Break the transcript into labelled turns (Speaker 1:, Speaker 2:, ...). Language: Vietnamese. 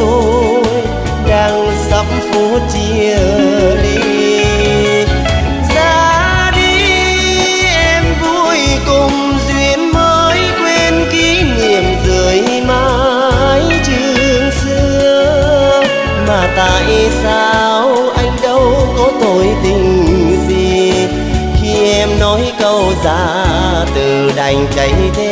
Speaker 1: tôi đang sắp phút chia ly. Ra đi em vui cùng duyên mới, quên kỷ niệm rơi mãi trường xưa. Mà tại sao anh đâu có tội tình gì, khi em nói câu ra từ đành cháy thế